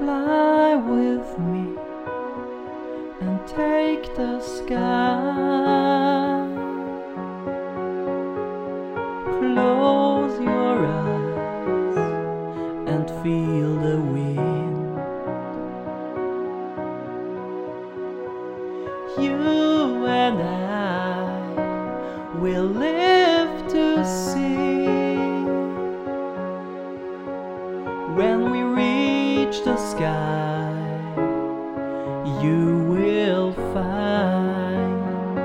fly with me and take the sky. Close your eyes and feel the wind. You and I will live to see. When we reach the sky, you will find.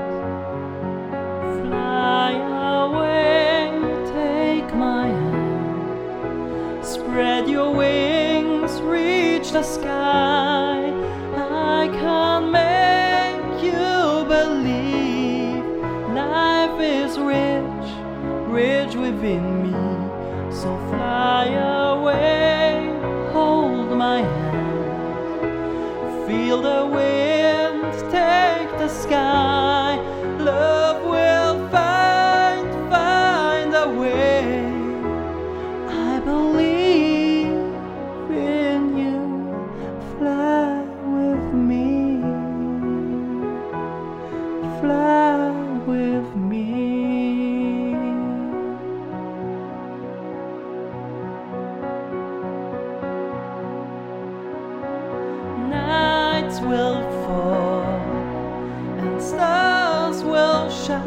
Fly away, take my hand. Spread your wings, reach the sky. I can make you believe life is rich, rich within me. So fly away, hold my hand. Feel the wind, take the sky. Love will find a way. I believe in you. Fly with me. Fly with me. Nights will fall and stars will shine,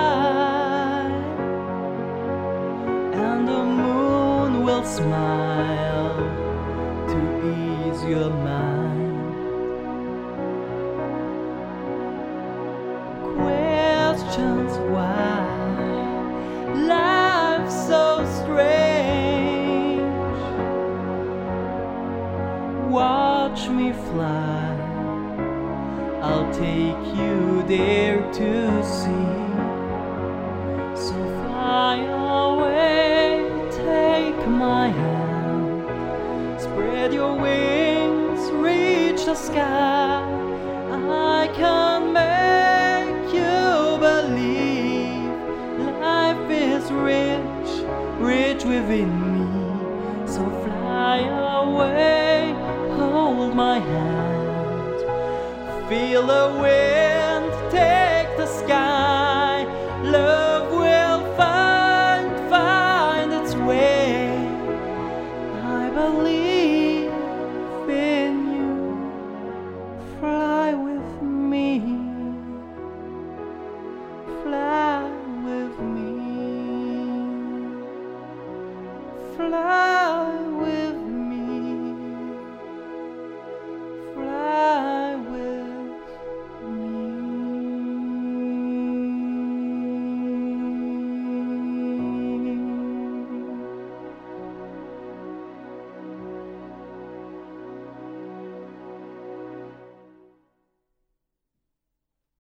and the moon will smile to ease your mind. Questions why life's so strange. Watch me fly, I'll take you there to see. So fly away, take my hand. Spread your wings, reach the sky. I can make you believe life is rich, rich within me. So fly away, hold my hand. Feel the wind, take the sky. Love will find its way. I believe in you. Fly with me. Fly with me. Fly with me.